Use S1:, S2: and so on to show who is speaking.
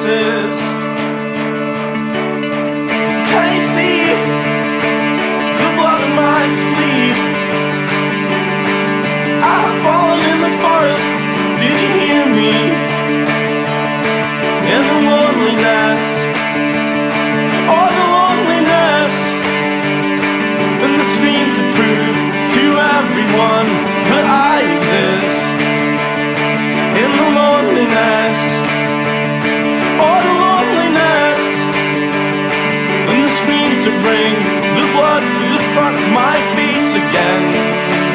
S1: exist. Can you see the blood on my sleeve? I have fallen in the forest, did you hear me? In the loneliness, oh the loneliness, and the scream to prove to everyone that I exist. In the loneliness, oh the loneliness, and the scream to bring the blood to the front of my